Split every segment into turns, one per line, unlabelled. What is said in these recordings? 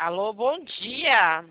Alô, bom dia.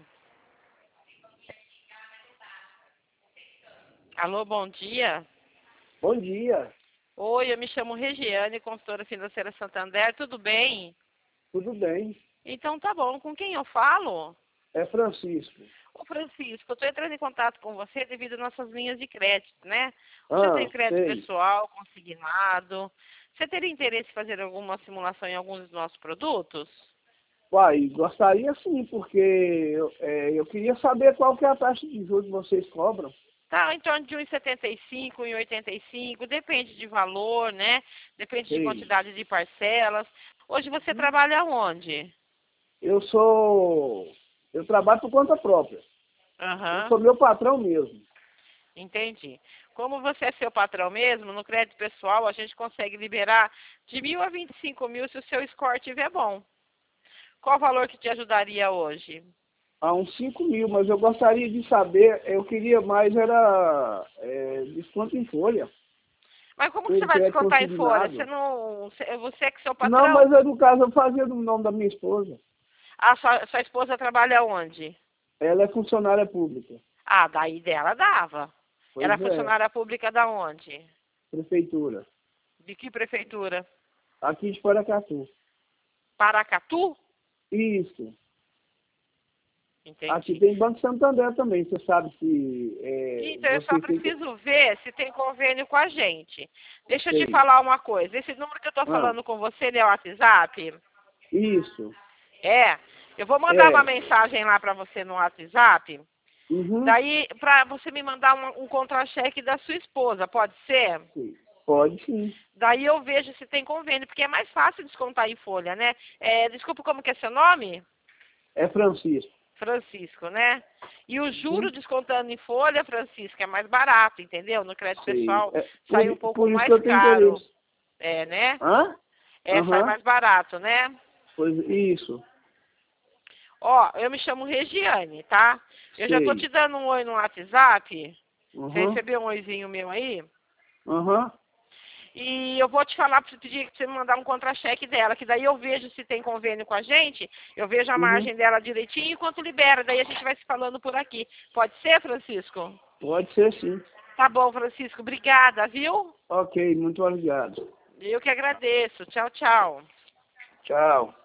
Alô, bom dia.
Bom dia,
Oi, eu me chamo Regiane, consultora financeira Santander, tudo bem?
tudo bem?
Então tá bom, com quem eu falo?
É Francisco.
Ô Francisco, eu estou entrando em contato com você devido às nossas linhas de crédito, né? Você
Ah,
tem crédito
sei.
pessoal, consignado. Você teria interesse em fazer alguma simulação em alguns dos nossos produtos?
Uai, gostaria sim, porque eu queria saber qual que é a taxa de juros que vocês cobram.
Tá, em torno de 1,75, 1,85, depende de valor, né? Depende de
Sei.
quantidade de parcelas. Hoje você
Uhum.
trabalha onde?
Eu sou... Eu trabalho por conta própria. Eu
Aham,
sou meu patrão mesmo.
entendi. Como você é seu patrão mesmo, no crédito pessoal a gente consegue liberar de 1.000 a 25.000 se o seu score estiver bom. Qual o valor que te ajudaria hoje?
Há uns 5.000, mas eu gostaria de saber, eu queria mais era desconto em folha,
Mas como que você
por
vai
crédito
descontar em folha? Você
consignado.
não, você é que seu
Não,
patrão?
mas no caso eu fazia no nome da minha esposa.
A sua esposa trabalha onde?
Ela é funcionária pública.
Ah, daí dela dava. Ela é
Pois é,
funcionária pública da onde?
prefeitura.
De que prefeitura?
Aqui de Paracatu.
Paracatu?
Isso. Aqui
Entendi.
tem Banco Santander também. Você sabe se
Então, eu só
vocês têm que...
preciso ver se tem convênio com a gente. Deixa eu te
Sei.
falar uma coisa. Esse número que eu estou
Ah,
falando com você, ele é o WhatsApp?
isso.
É. Eu vou mandar uma
É.
mensagem lá para você no WhatsApp.
Uhum.
Daí, para você me mandar um contra-cheque da sua esposa, pode ser?
Sim. Pode sim.
Daí eu vejo se tem convênio, porque é mais fácil descontar em folha, né? É, desculpa, como que é seu nome?
É Francisco.
Francisco, né? E o juro
Uhum.
descontando em folha, Francisco, é mais barato, entendeu? No crédito
Sei.
pessoal sai um pouco
Por isso que
mais
eu tenho
caro.
interesse.
É, né?
Hã?
É, sai
Aham.
mais barato, né?
Pois isso.
Ó, eu me chamo Regiane, tá? Eu já tô
Sei.
te dando um oi no WhatsApp. Você
Aham.
recebeu um oizinho meu aí?
Aham.
E eu vou te falar, pedir que você me mandar um contra-cheque dela, que daí eu vejo se tem convênio com a gente, eu vejo a
Uhum.
margem dela direitinho e quanto libera, daí a gente vai se falando por aqui. Pode ser, Francisco?
Pode ser sim.
Tá bom, Francisco, obrigada, viu?
Ok, muito obrigado.
Eu que agradeço. Tchau, tchau.
Tchau.